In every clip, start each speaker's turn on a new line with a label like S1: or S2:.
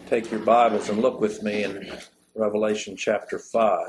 S1: take your Bibles and look with me in Revelation chapter 5.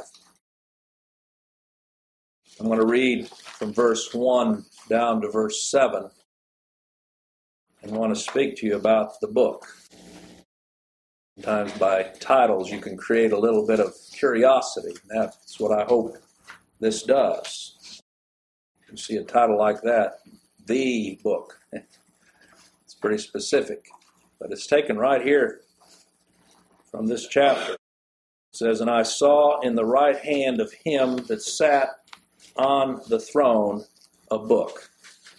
S1: I'm going to read from verse 1 down to verse 7 and want to speak to you about the book. Sometimes by titles you can create a little bit of curiosity. That's what I hope this does. You see a title like that, The Book. It's pretty specific, but it's taken right here from this chapter. It says, "And I saw in the right hand of him that sat on the throne a book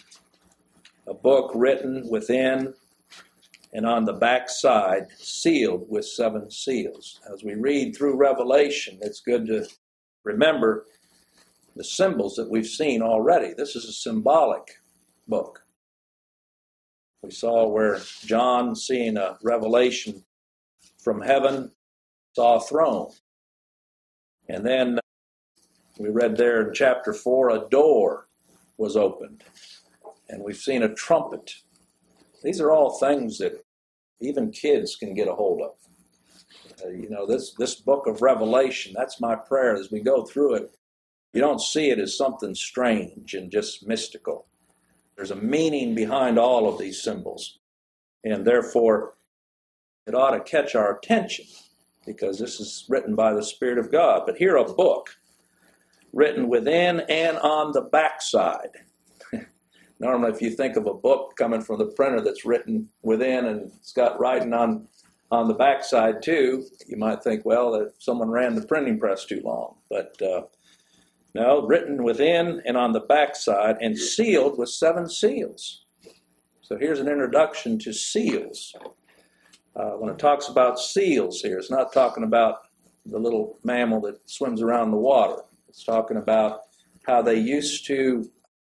S1: written within and on the backside, sealed with 7 seals." As we read through Revelation, it's good to remember the symbols that we've seen already. This is a symbolic book. We saw where John, seeing a revelation from heaven, saw a throne. And then we read there in chapter 4, a door was opened. And we've seen a trumpet. These are all things that even kids can get a hold of. This book of Revelation, that's my prayer as we go through it. You don't see it as something strange and just mystical. There's a meaning behind all of these symbols. And therefore, it ought to catch our attention because this is written by the Spirit of God. But here, a book written within and on the backside. Normally, if you think of a book coming from the printer that's written within and it's got writing on the backside too, you might think, well, that someone ran the printing press too long. But no, written within and on the backside and sealed with 7 seals. So here's an introduction to seals. When it talks about seals here, it's not talking about the little mammal that swims around the water. It's talking about how they used to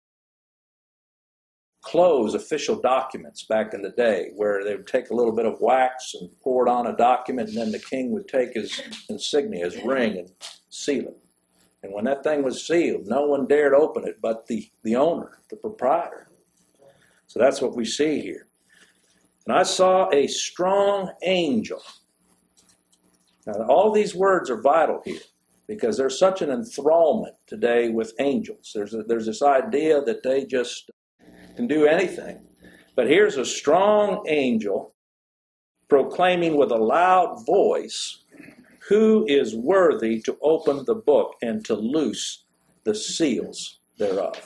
S1: close official documents back in the day, where they would take a little bit of wax and pour it on a document, and then the king would take his insignia, his ring, and seal it. And when that thing was sealed, no one dared open it but the owner, the proprietor. So that's what we see here. And I saw a strong angel. Now, all these words are vital here because there's such an enthrallment today with angels. There's this idea that they just can do anything. But here's a strong angel proclaiming with a loud voice, "Who is worthy to open the book and to loose the seals thereof?"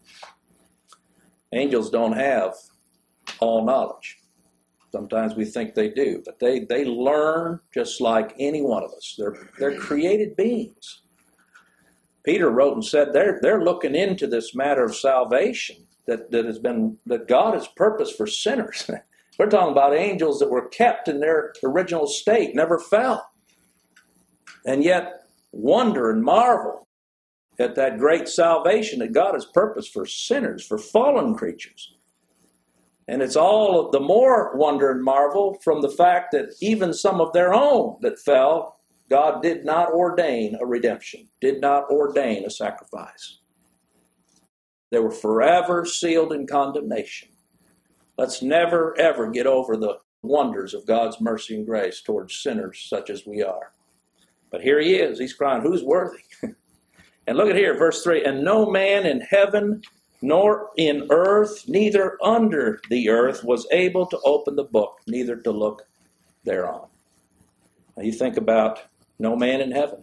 S1: Angels don't have all knowledge. Sometimes we think they do, but they learn just like any one of us. They're created beings. Peter wrote and said they're looking into this matter of salvation that God has purposed for sinners. We're talking about angels that were kept in their original state, never fell, and yet wonder and marvel at that great salvation that God has purposed for sinners, for fallen creatures. And it's all the more wonder and marvel from the fact that even some of their own that fell, God did not ordain a redemption, did not ordain a sacrifice. They were forever sealed in condemnation. Let's never, ever get over the wonders of God's mercy and grace towards sinners such as we are. But here he is. He's crying, "Who's worthy?" And look at here, verse 3, "And no man in heaven nor in earth, neither under the earth, was able to open the book, neither to look thereon." Now you think about no man in heaven.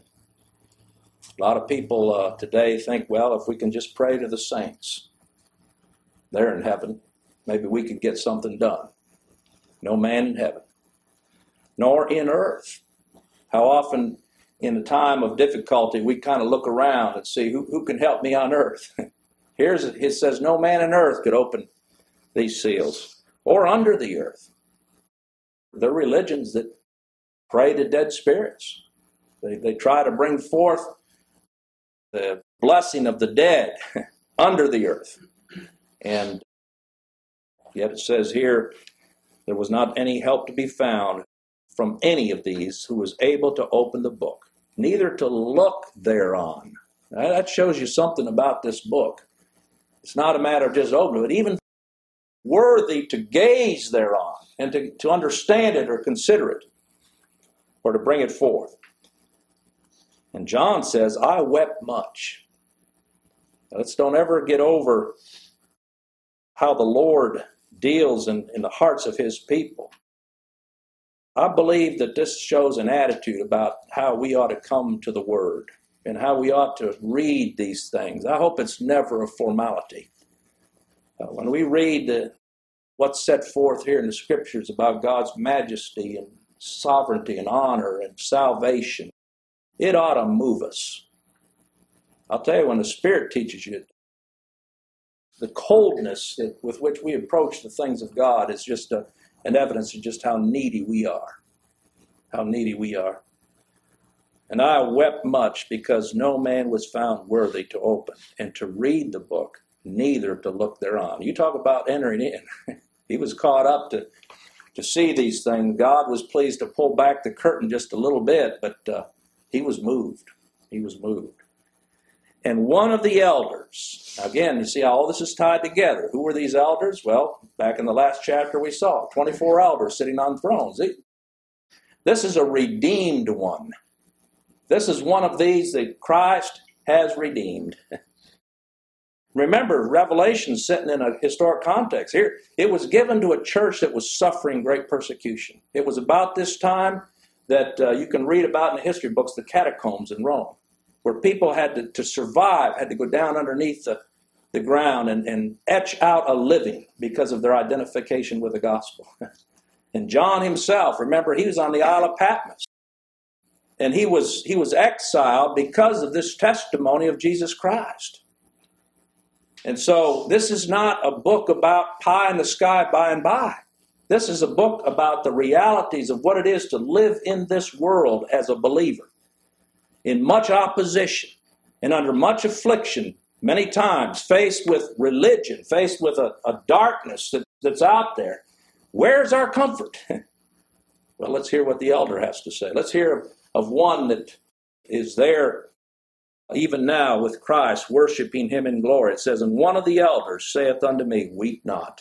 S1: A lot of people today think, well, if we can just pray to the saints, they're in heaven, maybe we could get something done. No man in heaven, nor in earth. How often in a time of difficulty we kind of look around and see who can help me on earth. It says no man in earth could open these seals, or under the earth. There are religions that pray to dead spirits. They try to bring forth the blessing of the dead under the earth. And yet it says here, there was not any help to be found from any of these who was able to open the book, neither to look thereon. Now, that shows you something about this book. It's not a matter of just opening it, but even worthy to gaze thereon and to understand it or consider it. or to bring it forth. And John says, I wept much. Now, let's don't ever get over how the Lord deals in the hearts of his people. I believe that this shows an attitude about how we ought to come to the Word and how we ought to read these things. I hope it's never a formality. When we read what's set forth here in the Scriptures about God's majesty and sovereignty and honor and salvation, it ought to move us. I'll tell you, when the Spirit teaches you, the coldness with which we approach the things of God is just an evidence of just how needy we are. How needy we are. And I wept much because no man was found worthy to open and to read the book, neither to look thereon. You talk about entering in. He was caught up to see these things. God was pleased to pull back the curtain just a little bit, but he was moved. He was moved. And one of the elders, again, you see how all this is tied together. Who were these elders? Well, back in the last chapter we saw 24 elders sitting on thrones. This is a redeemed one. This is one of these that Christ has redeemed. Remember, Revelation sitting in a historic context. Here, it was given to a church that was suffering great persecution. It was about this time that you can read about in the history books, the catacombs in Rome, where people had to survive, had to go down underneath the ground and etch out a living because of their identification with the gospel. And John himself, remember, he was on the Isle of Patmos. And he was exiled because of this testimony of Jesus Christ. And so this is not a book about pie in the sky by and by. This is a book about the realities of what it is to live in this world as a believer, in much opposition and under much affliction, many times faced with religion, faced with a darkness that's out there. Where's our comfort? Well, let's hear what the elder has to say. Let's hear of one that is there even now with Christ, worshiping him in glory. It says, and one of the elders saith unto me, weep not.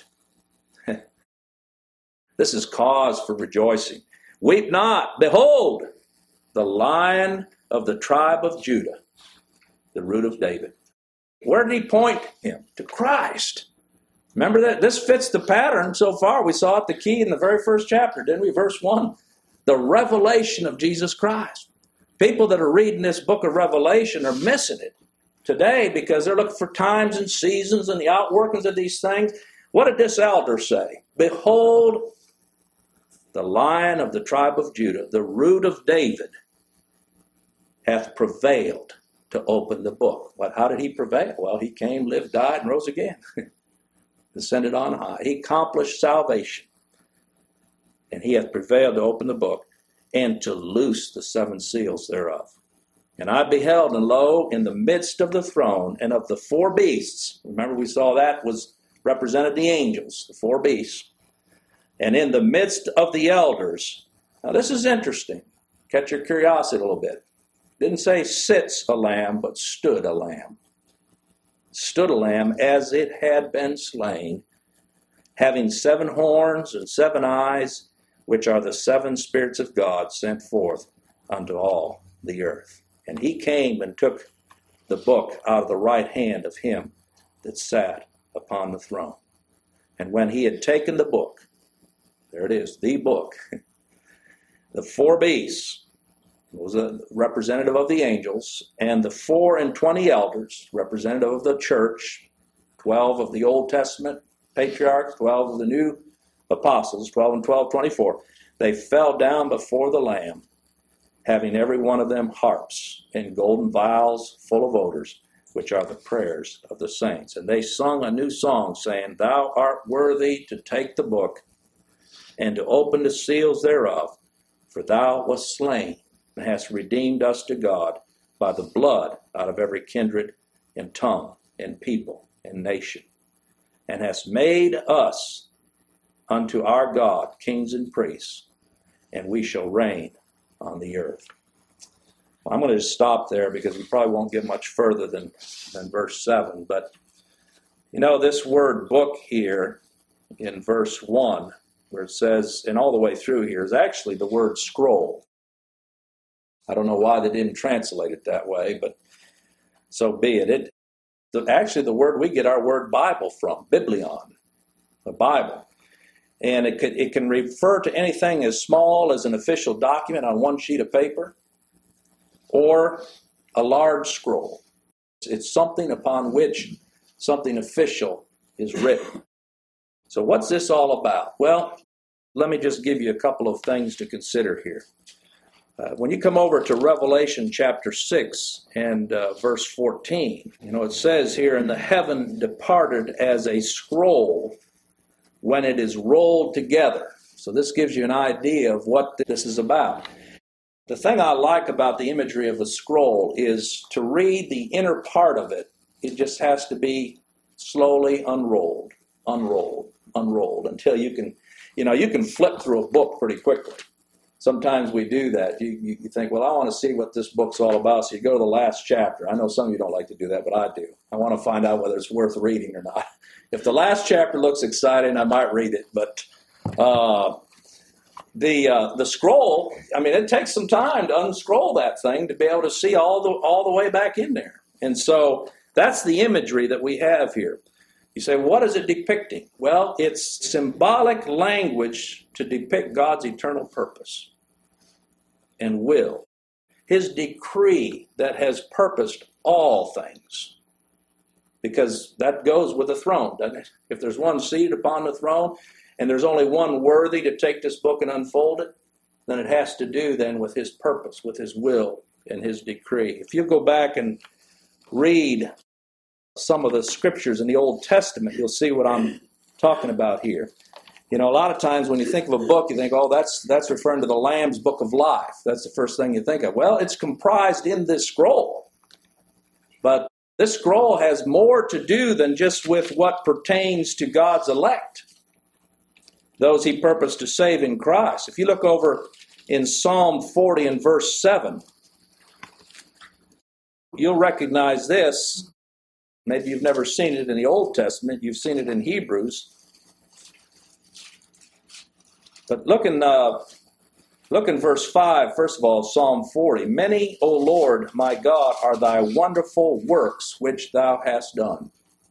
S1: This is cause for rejoicing. Weep not. Behold, the Lion of the tribe of Judah, the root of David. Where did he point him? To Christ. Remember that? This fits the pattern so far. We saw it the key in the very first chapter, didn't we? Verse 1. The revelation of Jesus Christ. People that are reading this book of Revelation are missing it today because they're looking for times and seasons and the outworkings of these things. What did this elder say? Behold, the Lion of the tribe of Judah, the root of David, hath prevailed to open the book. What? How did he prevail? Well, he came, lived, died, and rose again. Descended on high. He accomplished salvation. And he hath prevailed to open the book and to loose the seven seals thereof. And I beheld, and lo, in the midst of the throne and of the four beasts, remember we saw that was represented the angels, the four beasts, and in the midst of the elders. Now this is interesting. Catch your curiosity a little bit. Didn't say sits a lamb, but stood a lamb. Stood a lamb as it had been slain, having 7 horns and 7 eyes, which are the 7 spirits of God sent forth unto all the earth. And he came and took the book out of the right hand of him that sat upon the throne. And when he had taken the book, there it is, the book, the 4 beasts, was a representative of the angels, and the 24 elders, representative of the church, 12 of the Old Testament patriarchs, 12 of the new apostles, 12 and 12, 24. They fell down before the Lamb, having every one of them harps and golden vials full of odors, which are the prayers of the saints. And they sung a new song, saying, Thou art worthy to take the book and to open the seals thereof, for thou wast slain and hast redeemed us to God by the blood out of every kindred and tongue and people and nation, and hast made us unto our God kings and priests, and we shall reign on the earth. Well, I'm going to just stop there because we probably won't get much further than verse 7. But, you know, this word book here in verse 1, where it says, and all the way through here, is actually the word scroll. I don't know why they didn't translate it that way, but so be it. Actually, the word we get our word Bible from, biblion, the Bible. And it can refer to anything as small as an official document on one sheet of paper or a large scroll. It's something upon which something official is written. So what's this all about? Well, let me just give you a couple of things to consider here. When you come over to Revelation chapter 6 and verse 14, it says here, "And the heaven departed as a scroll when it is rolled together." So this gives you an idea of what this is about. The thing I like about the imagery of a scroll is to read the inner part of it. It just has to be slowly unrolled until you can flip through a book pretty quickly. Sometimes we do that. You think, well, I want to see what this book's all about. So you go to the last chapter. I know some of you don't like to do that, but I do. I want to find out whether it's worth reading or not. If the last chapter looks exciting, I might read it. But the scroll, it takes some time to unscroll that thing to be able to see all the way back in there. And so that's the imagery that we have here. You say, what is it depicting? Well, it's symbolic language to depict God's eternal purpose and will. His decree that has purposed all things. Because that goes with the throne, doesn't it? If there's one seated upon the throne and there's only one worthy to take this book and unfold it, then it has to do then with his purpose, with his will and his decree. If you go back and read some of the scriptures in the Old Testament, you'll see what I'm talking about here. A lot of times when you think of a book, you think, oh, that's referring to the Lamb's Book of Life. That's the first thing you think of. Well, it's comprised in this scroll. But this scroll has more to do than just with what pertains to God's elect, those he purposed to save in Christ. If you look over in Psalm 40 and verse 7, you'll recognize this. Maybe you've never seen it in the Old Testament. You've seen it in Hebrews. But look in verse 5, first of all, Psalm 40. "Many, O Lord, my God, are thy wonderful works which thou hast done.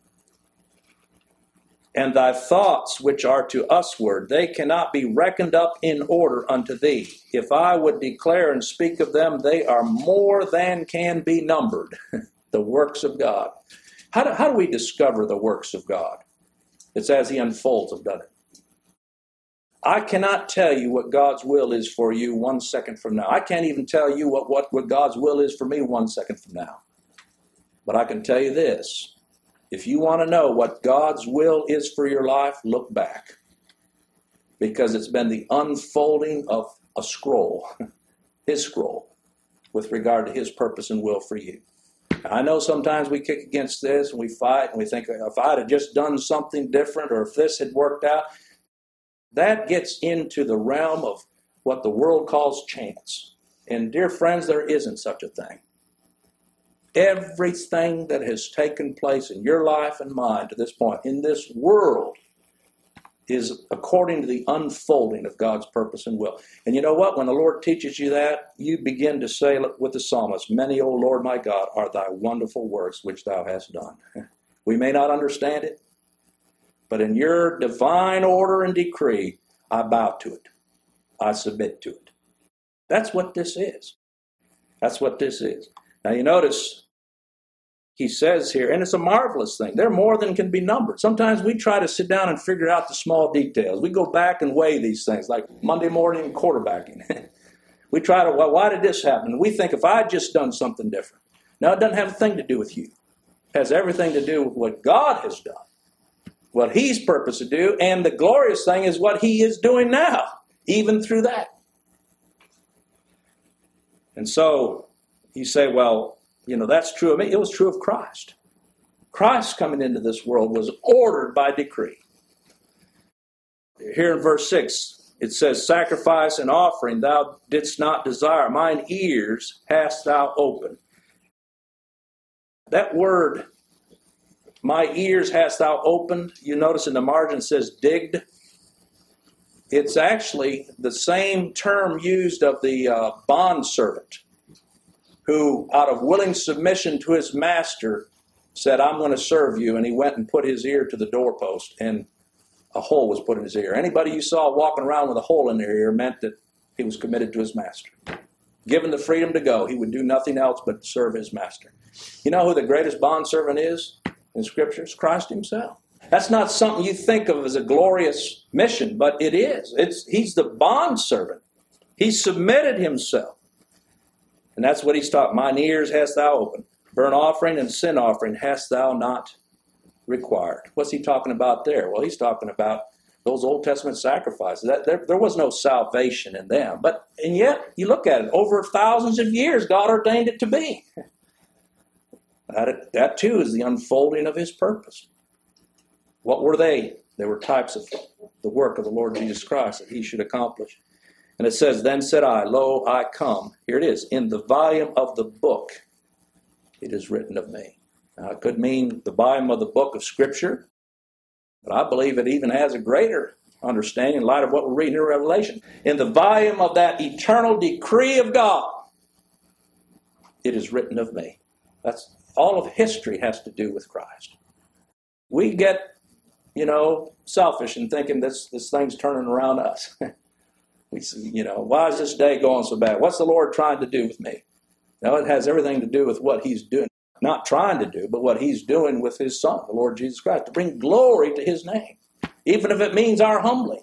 S1: And thy thoughts which are to usward, they cannot be reckoned up in order unto thee. If I would declare and speak of them, they are more than can be numbered." The works of God. How do we discover the works of God? It's as he unfolds them, doesn't it? I cannot tell you what God's will is for you 1 second from now. I can't even tell you what God's will is for me 1 second from now. But I can tell you this. If you want to know what God's will is for your life, look back. Because it's been the unfolding of a scroll, his scroll, with regard to his purpose and will for you. I know sometimes we kick against this and we fight and we think, if I'd have just done something different or if this had worked out, that gets into the realm of what the world calls chance. And dear friends, there isn't such a thing. Everything that has taken place in your life and mine to this point in this world is according to the unfolding of God's purpose and will. And you know what? When the Lord teaches you that, you begin to say with the psalmist, "Many, O Lord my God, are thy wonderful works which thou hast done." We may not understand it, but in your divine order and decree, I bow to it. I submit to it. That's what this is. That's what this is. Now you notice, he says here, and it's a marvelous thing. They're more than can be numbered. Sometimes we try to sit down and figure out the small details. We go back and weigh these things, like Monday morning quarterbacking. We try to, well, why did this happen? We think if I had just done something different. No, it doesn't have a thing to do with you. It has everything to do with what God has done, what he's purposed to do, and the glorious thing is what he is doing now, even through that. And so you say, well, that's true of me. It was true of Christ. Christ coming into this world was ordered by decree. Here in verse 6, it says, "Sacrifice and offering thou didst not desire. Mine ears hast thou opened." That word, "my ears hast thou opened," you notice in the margin it says digged. It's actually the same term used of the bondservant who, out of willing submission to his master, said, I'm going to serve you. And he went and put his ear to the doorpost, and a hole was put in his ear. Anybody you saw walking around with a hole in their ear meant that he was committed to his master. Given the freedom to go, he would do nothing else but serve his master. You know who the greatest bondservant is in Scripture? It's Christ himself. That's not something you think of as a glorious mission, but it is. He's the bondservant. He submitted himself. And that's what he's taught. Mine ears hast thou opened. Burnt offering and sin offering hast thou not required. What's he talking about there? Well, he's talking about those Old Testament sacrifices. There was no salvation in them. And yet, you look at it, over thousands of years, God ordained it to be. That too is the unfolding of his purpose. What were they? They were types of the work of the Lord Jesus Christ that he should accomplish. And it says, then said I, lo, I come. Here it is. In the volume of the book, it is written of me. Now, it could mean the volume of the book of Scripture, but I believe it even has a greater understanding in light of what we're reading in Revelation. In the volume of that eternal decree of God, it is written of me. That's all of history has to do with Christ. We get, selfish in thinking this thing's turning around us. We say, why is this day going so bad? What's the Lord trying to do with me? Now, it has everything to do with what he's doing. Not trying to do, but what he's doing with his Son, the Lord Jesus Christ, to bring glory to his name. Even if it means our humbling.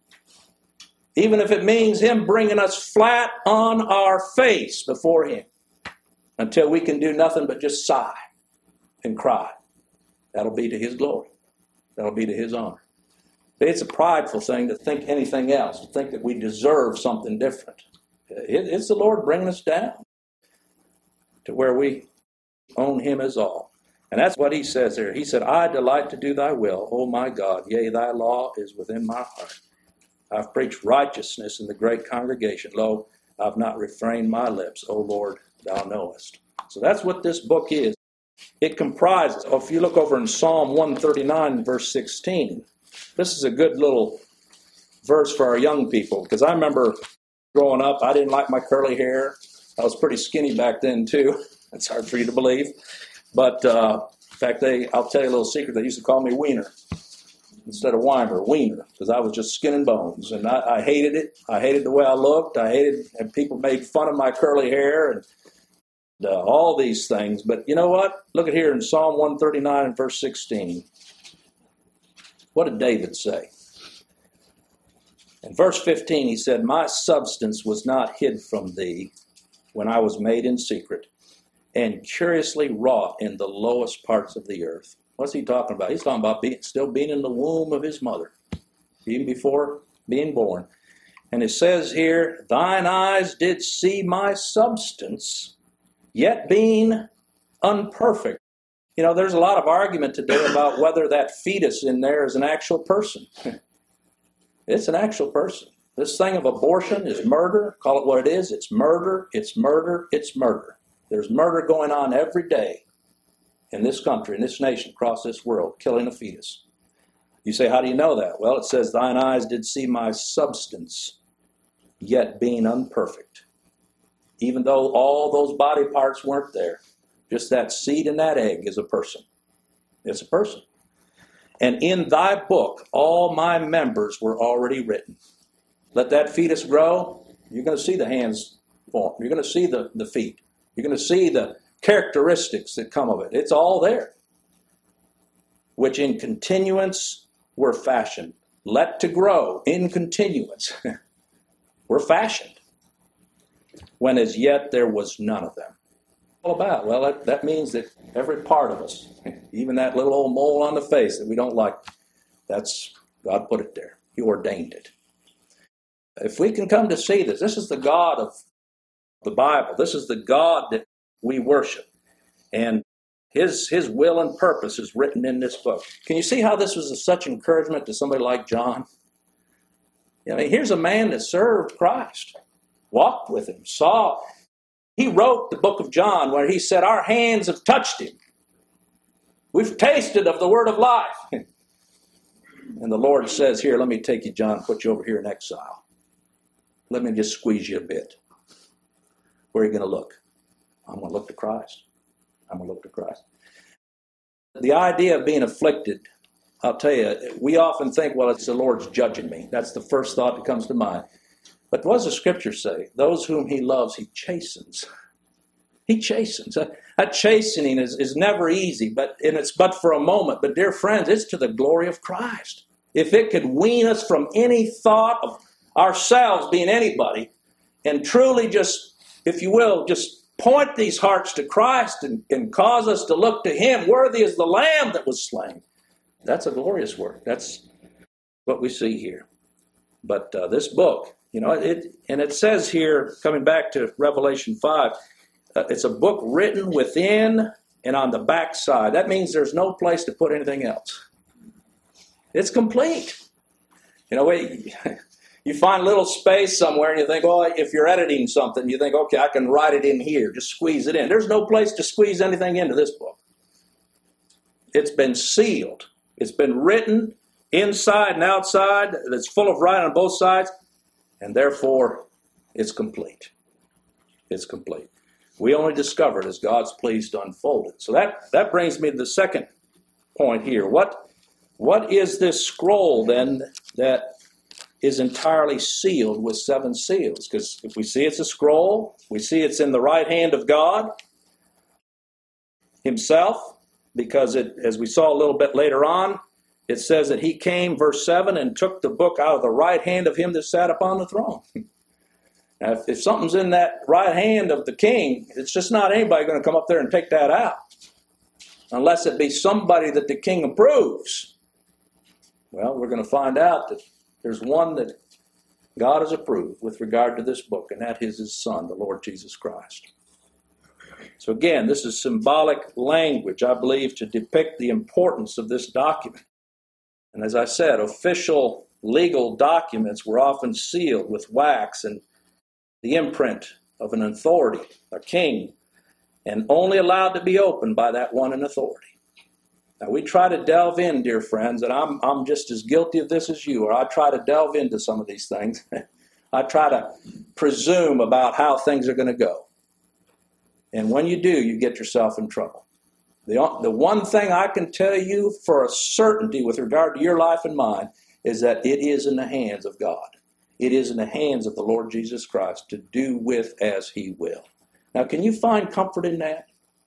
S1: Even if it means him bringing us flat on our face before him. Until we can do nothing but just sigh and cry. That'll be to his glory. That'll be to his honor. It's a prideful thing to think anything else, to think that we deserve something different. It's the Lord bringing us down to where we own him as all. And that's what he says there. He said, I delight to do thy will, O my God. Yea, thy law is within my heart. I've preached righteousness in the great congregation. Lo, I've not refrained my lips. O Lord, thou knowest. So that's what this book is. It comprises, if you look over in Psalm 139, verse 16, this is a good little verse for our young people, because I remember growing up, I didn't like my curly hair. I was pretty skinny back then, too. It's hard for you to believe. But, in fact, I'll tell you a little secret. They used to call me Wiener instead of Weimer, Wiener, because I was just skin and bones. And I hated it. I hated the way I looked. And people made fun of my curly hair and all these things. But you know what? Look at here in Psalm 139 and verse 16. What did David say? In verse 15, he said, my substance was not hid from thee when I was made in secret and curiously wrought in the lowest parts of the earth. What's he talking about? He's talking about still being in the womb of his mother, even before being born. And it says here, thine eyes did see my substance, yet being unperfect. There's a lot of argument today about whether that fetus in there is an actual person. It's an actual person. This thing of abortion is murder. Call it what it is. It's murder. It's murder. It's murder. There's murder going on every day in this country, in this nation, across this world, killing a fetus. You say, how do you know that? Well, it says, thine eyes did see my substance, yet being unperfect. Even though all those body parts weren't there, just that seed and that egg is a person. It's a person. And in thy book, all my members were already written. Let that fetus grow, you're going to see the hands form. You're going to see the feet. You're going to see the characteristics that come of it. It's all there. Which in continuance were fashioned. Let to grow in continuance. Were fashioned. When as yet there was none of them. All about? Well, that means that every part of us, even that little old mole on the face that we don't like, that's God put it there. He ordained it. If we can come to see this is the God of the Bible. This is the God that we worship. And his will and purpose is written in this book. Can you see how this was such encouragement to somebody like John? Here's a man that served Christ, walked with him, saw. He wrote the book of John where he said, our hands have touched him. We've tasted of the word of life. And the Lord says, here, let me take you, John, put you over here in exile. Let me just squeeze you a bit. Where are you going to look? I'm going to look to Christ. I'm going to look to Christ. The idea of being afflicted, I'll tell you, we often think, well, it's the Lord's judging me. That's the first thought that comes to mind. But what does the Scripture say? Those whom he loves, he chastens. He chastens. That chastening is never easy, and it's but for a moment. But dear friends, it's to the glory of Christ. If it could wean us from any thought of ourselves being anybody, and truly just, if you will, just point these hearts to Christ and cause us to look to him, worthy is the Lamb that was slain. That's a glorious work. That's what we see here. But this book, it says here, coming back to Revelation 5, it's a book written within and on the back side. That means there's no place to put anything else. It's complete. You find a little space somewhere and you think, well, if you're editing something, you think, okay, I can write it in here, just squeeze it in. There's no place to squeeze anything into this book. It's been sealed. It's been written inside and outside. It's full of writing on both sides, and therefore it's complete. It's complete. We only discover it as God's pleased to unfold it. So that brings me to the second point here. What is this scroll then that is entirely sealed with 7 seals? Because if we see it's a scroll, we see it's in the right hand of God himself, because as we saw a little bit later on, it says that he came, verse 7, and took the book out of the right hand of him that sat upon the throne. Now, if something's in that right hand of the king, it's just not anybody going to come up there and take that out, unless it be somebody that the king approves. Well, we're going to find out that there's one that God has approved with regard to this book, and that is his Son, the Lord Jesus Christ. So again, this is symbolic language, I believe, to depict the importance of this document. And as I said, official legal documents were often sealed with wax and the imprint of an authority, a king, and only allowed to be opened by that one in authority. Now, we try to delve in, dear friends, and I'm just as guilty of this as you are. I try to delve into some of these things. I try to presume about how things are going to go. And when you do, you get yourself in trouble. The one thing I can tell you for a certainty with regard to your life and mine is that it is in the hands of God. It is in the hands of the Lord Jesus Christ to do with as he will. Now, can you find comfort in that?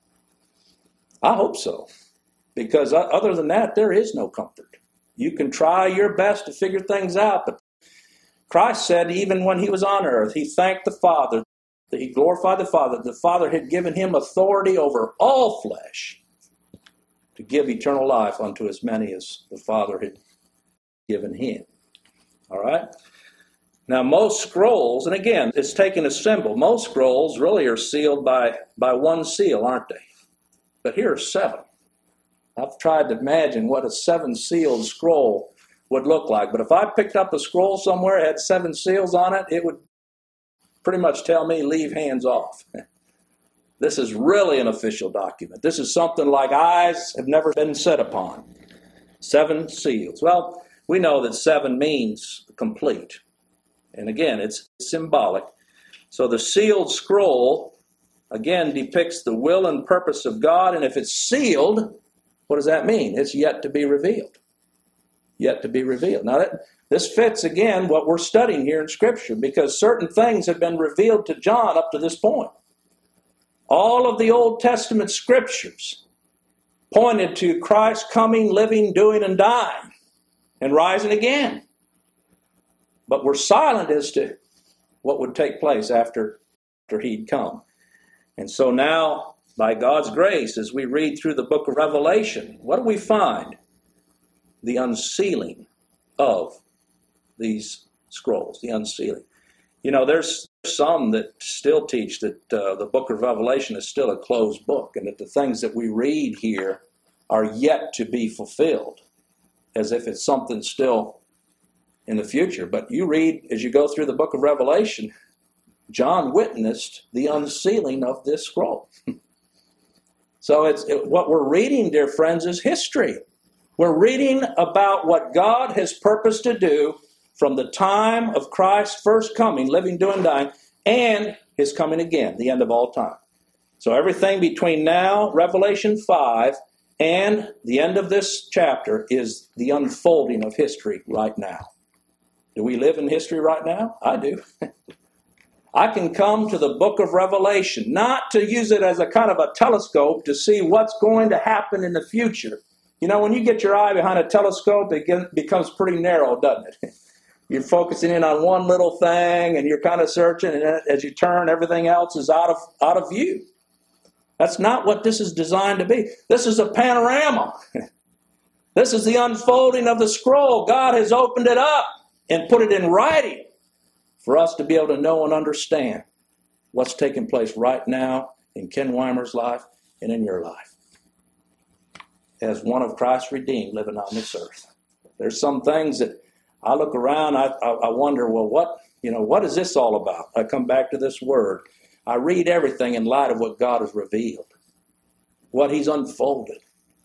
S1: I hope so. Because other than that, there is no comfort. You can try your best to figure things out, but Christ said even when he was on earth, he thanked the Father, that he glorified the Father. The Father had given him authority over all flesh to give eternal life unto as many as the Father had given him. All right? Now, most scrolls, and again, it's taken a symbol. Most scrolls really are sealed by one seal, aren't they? But here are 7. I've tried to imagine what a 7-sealed scroll would look like. But if I picked up a scroll somewhere that had 7 seals on it, it would pretty much tell me, leave hands off. This is really an official document. This is something like eyes have never been set upon. 7 seals. Well, we know that 7 means complete. And again, it's symbolic. So the sealed scroll, again, depicts the will and purpose of God. And if it's sealed, what does that mean? It's yet to be revealed. Yet to be revealed. Now, this fits, again, what we're studying here in Scripture, because certain things have been revealed to John up to this point. All of the Old Testament Scriptures pointed to Christ coming, living, doing, and dying, and rising again. But we're silent as to what would take place after he'd come. And so now, by God's grace, as we read through the book of Revelation, what do we find? The unsealing of these scrolls, the unsealing. There's some that still teach that the book of Revelation is still a closed book, and that the things that we read here are yet to be fulfilled, as if it's something still in the future. But you read, as you go through the book of Revelation, John witnessed the unsealing of this scroll. So what we're reading, dear friends, is history. We're reading about what God has purposed to do from the time of Christ's first coming, living, doing, dying, and his coming again, the end of all time. So everything between now, Revelation 5, and the end of this chapter is the unfolding of history right now. Do we live in history right now? I do. I can come to the book of Revelation, not to use it as a kind of a telescope to see what's going to happen in the future. You know, when you get your eye behind a telescope, it becomes pretty narrow, doesn't it? You're focusing in on one little thing, and you're kind of searching, and as you turn, everything else is out of view. That's not what this is designed to be. This is a panorama. This is the unfolding of the scroll. God has opened it up and put it in writing for us to be able to know and understand what's taking place right now in Ken Weimer's life and in your life as one of Christ's redeemed living on this earth. There's some things that I look around, I wonder, well, what is this all about? I come back to this word. I read everything in light of what God has revealed, what he's unfolded.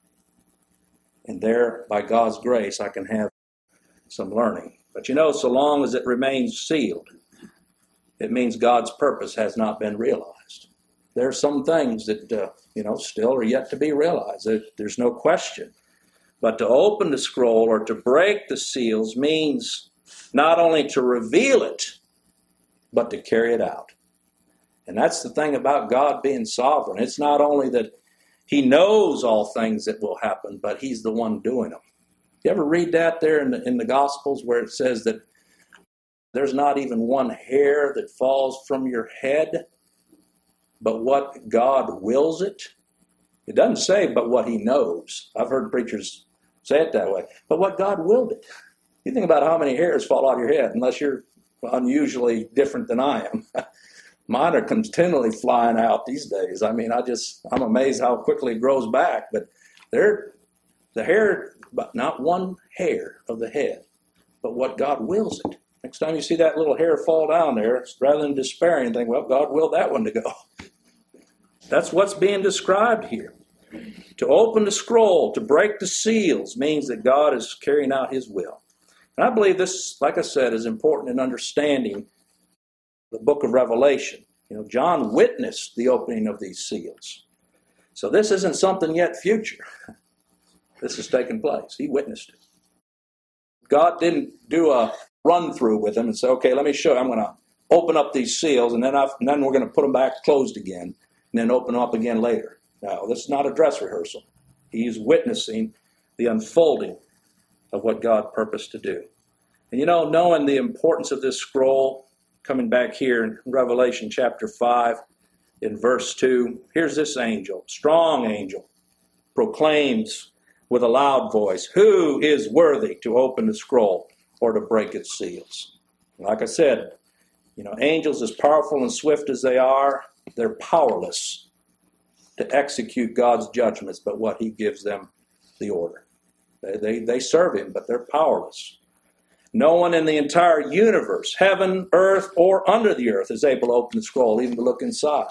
S1: And there, by God's grace, I can have some learning. But so long as it remains sealed, it means God's purpose has not been realized. There are some things that, still are yet to be realized. There's no question. But to open the scroll or to break the seals means not only to reveal it, but to carry it out. And that's the thing about God being sovereign. It's not only that he knows all things that will happen, but he's the one doing them. You ever read that there in the Gospels where it says that there's not even one hair that falls from your head, but what God wills it? It doesn't say, but what he knows. I've heard preachers say it that way. But what God willed it. You think about how many hairs fall out of your head, unless you're unusually different than I am. Mine are continually flying out these days. I mean, I'm amazed how quickly it grows back. But the hair, but not one hair of the head, but what God wills it. Next time you see that little hair fall down there, rather than despairing, think, well, God willed that one to go. That's what's being described here. To open the scroll, to break the seals, means that God is carrying out his will. And I believe this, like I said, is important in understanding the book of Revelation. John witnessed the opening of these seals. So this isn't something yet future. This has taken place. He witnessed it. God didn't do a run-through with him and say, okay, let me show you. I'm going to open up these seals, and then we're going to put them back closed again, and then open them up again later. No, this is not a dress rehearsal. He's witnessing the unfolding of what God purposed to do. And knowing the importance of this scroll, coming back here in Revelation chapter 5, in verse 2, here's this angel, strong angel, proclaims with a loud voice, who is worthy to open the scroll or to break its seals? Like I said, angels, as powerful and swift as they are, they're powerless to execute God's judgments, but what he gives them the order. They serve him, but they're powerless. No one in the entire universe, heaven, earth, or under the earth, is able to open the scroll, even to look inside.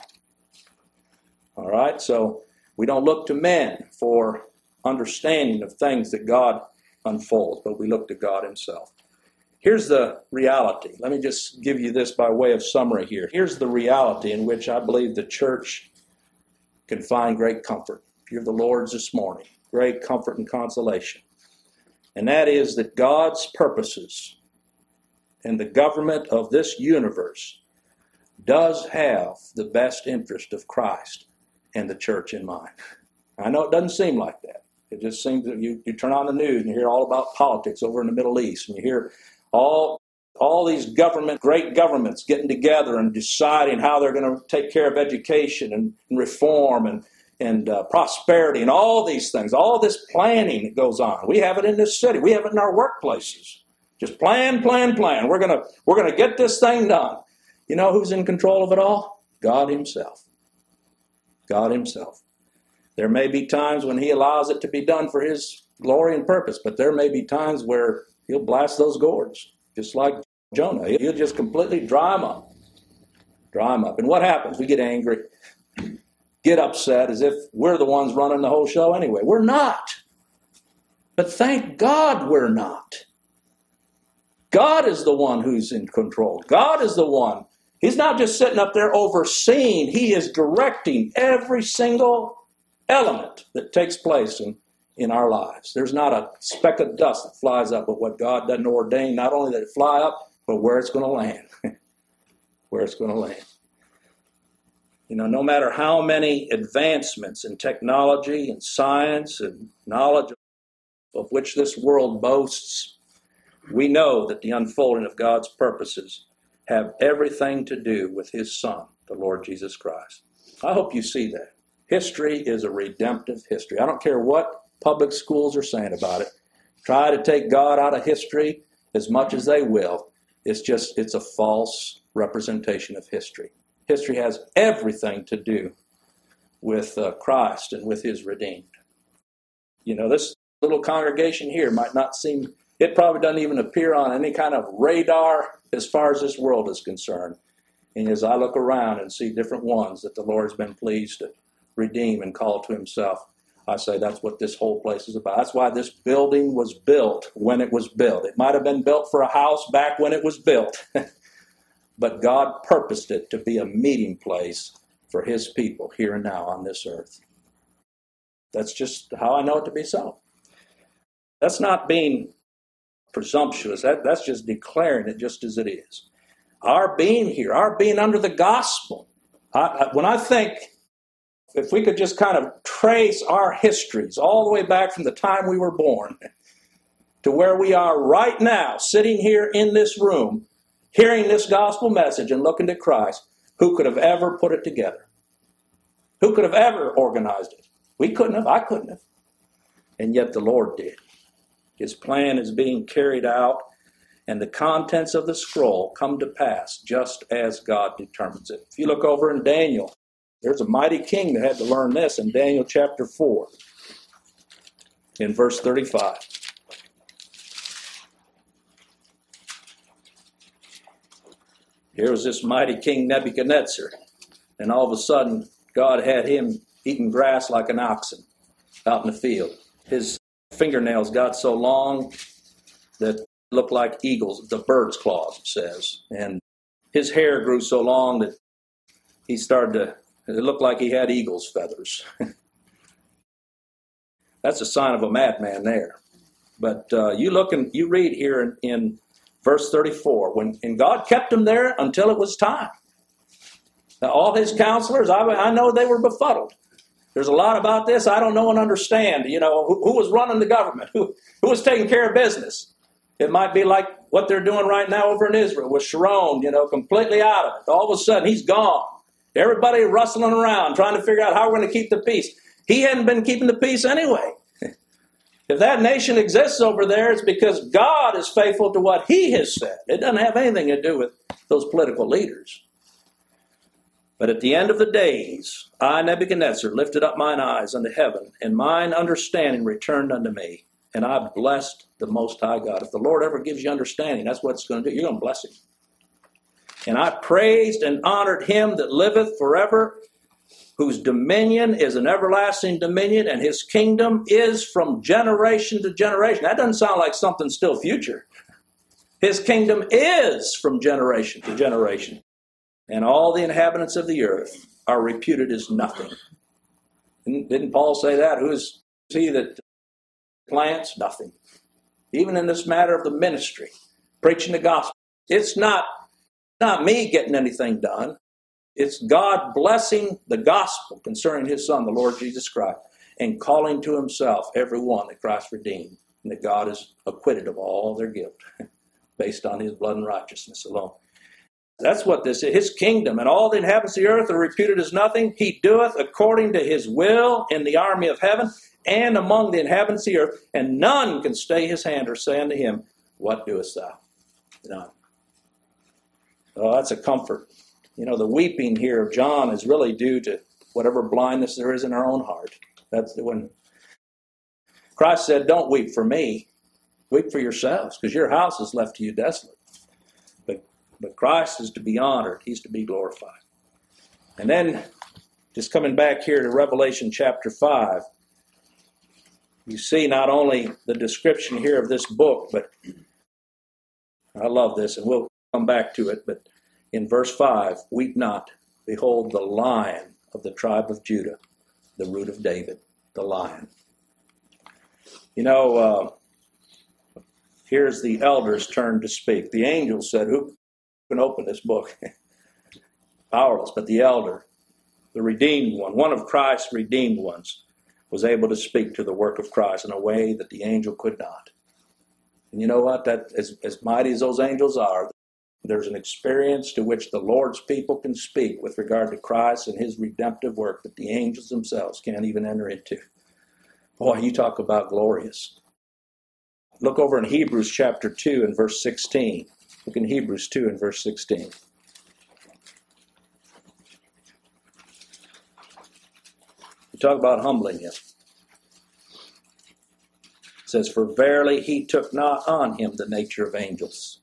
S1: All right, so we don't look to men for understanding of things that God unfolds, but we look to God himself. Here's the reality. Let me just give you this by way of summary here. Here's the reality in which I believe the church can find great comfort. If you're the Lord's this morning, great comfort and consolation. And that is that God's purposes and the government of this universe does have the best interest of Christ and the church in mind. I know it doesn't seem like that. It just seems that you turn on the news and you hear all about politics over in the Middle East, and you hear all these great governments getting together and deciding how they're going to take care of education and reform and prosperity and all these things, all this planning that goes on. We have it in this city. We have it in our workplaces. Just plan. We're going to get this thing done. You know who's in control of it all? God himself. God himself. There may be times when he allows it to be done for his glory and purpose, but there may be times where he'll blast those gourds, just like Jonah. He'll just completely dry them up. And what happens? We get angry, get upset as if we're the ones running the whole show anyway. We're not. But thank God we're not. God is the one who's in control. God is the one He's not just sitting up there overseeing. He is directing every single element that takes place in our lives. There's not a speck of dust that flies up with what God doesn't ordain, not only that it fly up, but where it's going to land. Where it's going to land. You know, no matter how many advancements in technology and science and knowledge of which this world boasts, we know that the unfolding of God's purposes have everything to do with his Son, the Lord Jesus Christ. I hope you see that. History is a redemptive history. I don't care what public schools are saying about it. Try to take God out of history as much as they will. It's a false representation of history. History has everything to do with Christ and with his redeemed. You know, this little congregation here might not seem, it probably doesn't even appear on any kind of radar as far as this world is concerned. And as I look around and see different ones that the Lord has been pleased to redeem and call to himself, I say that's what this whole place is about. That's why this building was built when it was built. It might have been built for a house back when it was built. But God purposed it to be a meeting place for his people here and now on this earth. That's just how I know it to be so. That's not being presumptuous. That's just declaring it just as it is. Our being here, our being under the gospel. When I think, if we could just kind of trace our histories all the way back from the time we were born to where we are right now, sitting here in this room, hearing this gospel message and looking to Christ, who could have ever put it together? Who could have ever organized it? We couldn't have. I couldn't have. And yet the Lord did. His plan is being carried out, and the contents of the scroll come to pass just as God determines it. If you look over in Daniel, there's a mighty king that had to learn this in Daniel chapter 4, in verse 35. Here was this mighty king Nebuchadnezzar, and all of a sudden, God had him eating grass like an oxen out in the field. His fingernails got so long that it looked like eagles, the bird's claws, it says. And his hair grew so long that it looked like he had eagle's feathers. That's a sign of a madman there. But you read here in verse 34, and God kept him there until it was time. Now, all his counselors, I know they were befuddled. There's a lot about this I don't know and understand. You know, who was running the government? Who was taking care of business? It might be like what they're doing right now over in Israel with Sharon, completely out of it. All of a sudden, he's gone. Everybody rustling around, trying to figure out how we're going to keep the peace. He hadn't been keeping the peace anyway. If that nation exists over there, it's because God is faithful to what he has said. It doesn't have anything to do with those political leaders. But at the end of the days, I, Nebuchadnezzar, lifted up mine eyes unto heaven, and mine understanding returned unto me. And I blessed the Most High God. If the Lord ever gives you understanding, that's what it's going to do. You're going to bless him. And I praised and honored him that liveth forever, whose dominion is an everlasting dominion, and his kingdom is from generation to generation. That doesn't sound like something still future. His kingdom is from generation to generation. And all the inhabitants of the earth are reputed as nothing. Didn't Paul say that? Who is he that plants? Nothing. Even in this matter of the ministry, preaching the gospel, it's not me getting anything done. It's God blessing the gospel concerning his Son, the Lord Jesus Christ, and calling to himself every one that Christ redeemed, and that God is acquitted of all their guilt based on his blood and righteousness alone. That's what this is. His kingdom and all the inhabitants of the earth are reputed as nothing. He doeth according to his will in the army of heaven and among the inhabitants of the earth, and none can stay his hand or say unto him, what doest thou? None. Oh, that's a comfort. The weeping here of John is really due to whatever blindness there is in our own heart. That's when Christ said, don't weep for me. Weep for yourselves, because your house is left to you desolate. But Christ is to be honored. He's to be glorified. And then, just coming back here to Revelation chapter 5, you see not only the description here of this book, but I love this, and we'll come back to it, but in verse 5, weep not, behold the Lion of the tribe of Judah, the root of David, the Lion. You know, here's the elders' turn to speak. The angel said, who can open this book? Powerless, but the elder, the redeemed one of Christ's redeemed ones, was able to speak to the work of Christ in a way that the angel could not. And you know what? That as mighty as those angels are, there's an experience to which the Lord's people can speak with regard to Christ and his redemptive work that the angels themselves can't even enter into. Boy, you talk about glorious. Look over in Hebrews chapter 2 and verse 16. Look in Hebrews 2 and verse 16. Talk about humbling him. It says, for verily he took not on him the nature of angels,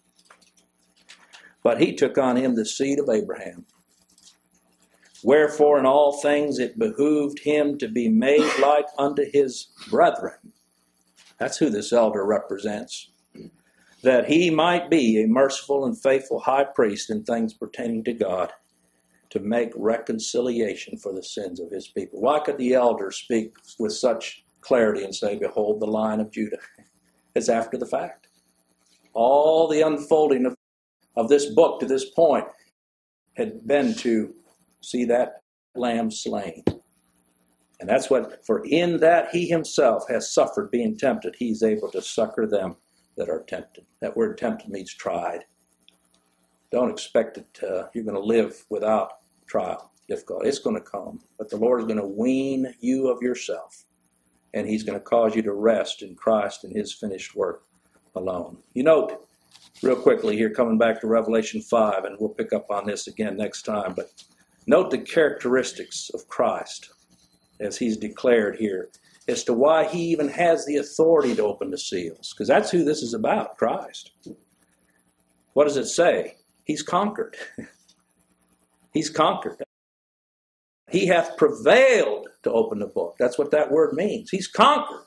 S1: but he took on him the seed of Abraham. Wherefore in all things it behooved him to be made like unto his brethren. That's who this elder represents. That he might be a merciful and faithful high priest in things pertaining to God, to make reconciliation for the sins of his people. Why could the elder speak with such clarity and say, behold the Lion of Judah? It's after the fact. All the unfolding of this book to this point had been to see that lamb slain. And that's what, for in that he himself has suffered being tempted, he's able to succor them that are tempted. That word tempted means tried. Don't expect that you're going to live without trial, difficult. It's going to come. But the Lord is going to wean you of yourself. And he's going to cause you to rest in Christ and his finished work alone. You note, real quickly here, coming back to Revelation 5, and we'll pick up on this again next time, but note the characteristics of Christ as he's declared here as to why he even has the authority to open the seals. Because that's who this is about, Christ. What does it say? He's conquered. He's conquered. He hath prevailed to open the book. That's what that word means. He's conquered.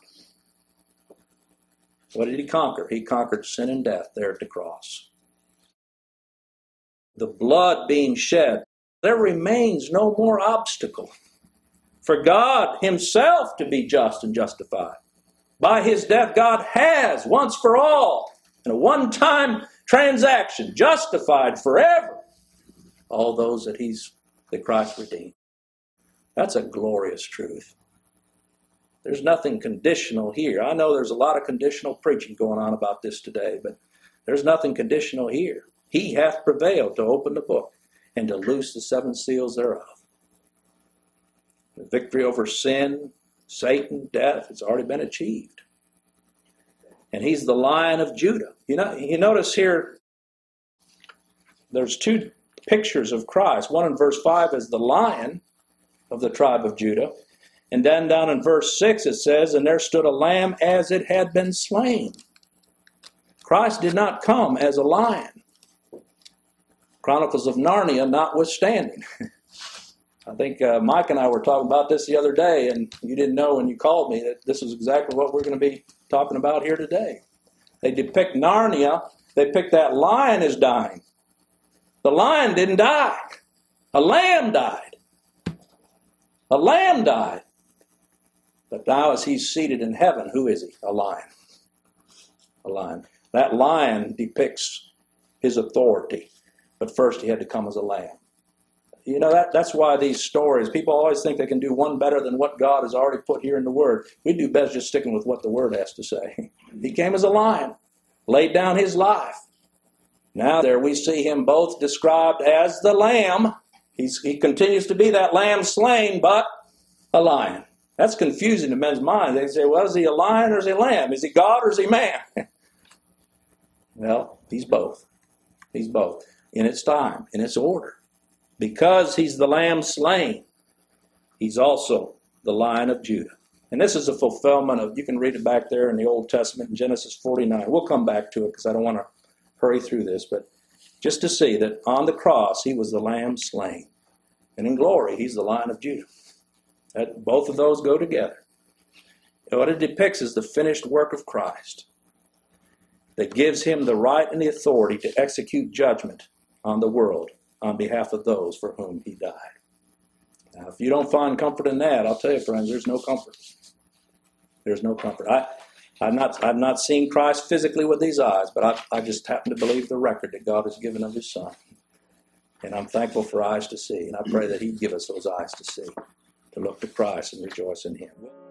S1: What did he conquer? He conquered sin and death there at the cross. The blood being shed, there remains no more obstacle for God himself to be just and justified. By his death, God has once for all, in a one-time transaction, justified forever all those that Christ redeemed. That's a glorious truth. There's nothing conditional here. I know there's a lot of conditional preaching going on about this today, but there's nothing conditional here. He hath prevailed to open the book and to loose the seven seals thereof. The victory over sin, Satan, death has already been achieved. And he's the Lion of Judah. You notice here, there's two pictures of Christ. One in verse 5 is the Lion of the tribe of Judah. And then down in verse 6 it says, and there stood a lamb as it had been slain. Christ did not come as a lion. Chronicles of Narnia notwithstanding. I think Mike and I were talking about this the other day, and you didn't know when you called me that this is exactly what we're going to be talking about here today. They depict Narnia. They pick that lion as dying. The lion didn't die. A lamb died. A lamb died. But now as he's seated in heaven, who is he? A lion. A lion. That lion depicts his authority. But first he had to come as a lamb. You know, that's why these stories, people always think they can do one better than what God has already put here in the Word. We do best just sticking with what the Word has to say. He came as a lion, laid down his life. Now there we see him both described as the lamb. He continues to be that lamb slain, but a lion. That's confusing to men's minds. They say, well, is he a lion or is he a lamb? Is he God or is he man? Well, he's both. He's both. In its time, in its order. Because he's the lamb slain, he's also the Lion of Judah. And this is a fulfillment of, you can read it back there in the Old Testament in Genesis 49. We'll come back to it because I don't want to hurry through this. But just to see that on the cross, he was the lamb slain. And in glory, he's the Lion of Judah. Both of those go together. And what it depicts is the finished work of Christ that gives him the right and the authority to execute judgment on the world on behalf of those for whom he died. Now, if you don't find comfort in that, I'll tell you, friends, there's no comfort. There's no comfort. I've not seen Christ physically with these eyes, but I just happen to believe the record that God has given of his Son. And I'm thankful for eyes to see, and I pray that he'd give us those eyes to see, to look to Christ and rejoice in him.